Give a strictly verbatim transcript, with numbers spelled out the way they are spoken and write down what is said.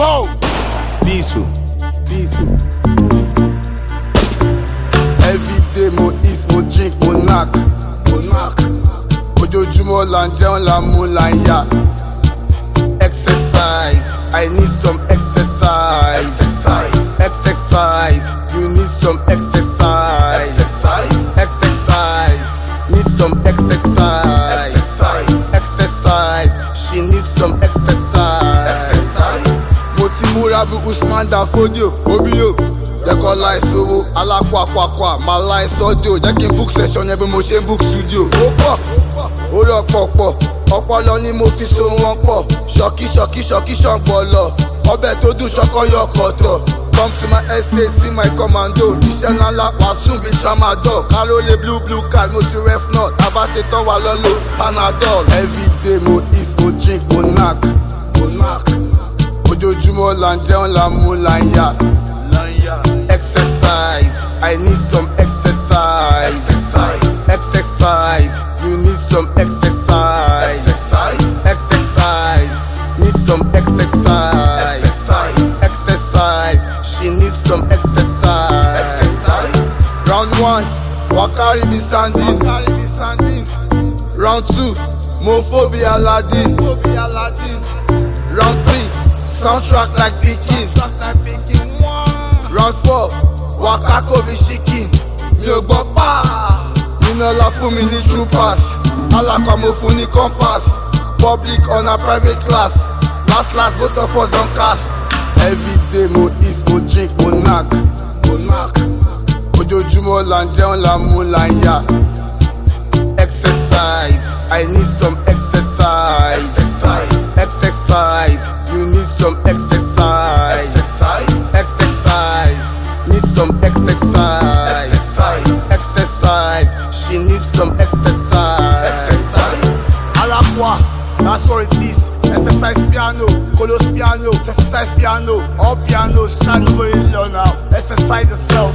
Bow. Diesel. Diesel. Every day mo eat, mo drink, mo knack, mo knack. Ojoojúmọ́ là ń jẹun, là ń mu, là ń yà. Exercise, I need some exercise. Exercise, exercise, you need some exercise. Exercise, exercise, need some exercise. Exercise, exercise, she needs some exercise. Exercise. Mo ti múra bí Usman Dan Fodio, Obio. Jẹ́ kọ́ láì sówó, alákwàkwàkwà, máa láì sọ́díò. Jẹ́ kí n book session yẹn bí mo ṣe ń book studio. Ó pọ̀, ó lọ pọ̀pọ̀, ọpọlọ ni mo fi so wọn pọ̀. Ṣọ̀kí ṣọ̀kí ṣọ̀kí ṣọ̀gbọ̀lọ̀, ọbẹ̀ tó dùn ṣọkọ yọ kọ̀tọ̀. Come to my estate, see my commando. Iṣẹ́ ńláńlá wà sùn bí tramadol. Kárólé blue blue card, mo ti ref not. Abáṣetán wà lọ́lọ́ Panadol. Everyday mo eat, mo drink, mo knack, mo knack. Ojoojúmọ́ là ń jẹun, là ń mu, là ń yà. Exercise, I need some exercise. Exercise, exercise, you need some exercise. Exercise, exercise, need some exercise. Exercise, exercise, she needs some exercise. Exercise. Round one, Wakari be sanding. Round two, Mofo be Aladdin. Round three, soundtrack like Pikin. Round four, Wakako be shaking. Mi ò gbọ́ pa. Nínú ọlá fún mi ní true pass. Alakwa mo fún ní compass. Public on a private class. Last last both of us don cast. Everyday mo eat, mo drink, mo knack, mo knack. Ojoojúmọ́ là ń jẹun, là ń mu, là ń yà. Exercise, I need some exercise. Exercise, exercise, you need some exercise. Exercise, exercise, need some exercise. Exercise, exercise, she needs some exercise. Exercise. Alakwa, that's what it is. Exercise piano, colos piano, exercise piano, all pianos, trying to go in now. Exercise yourself.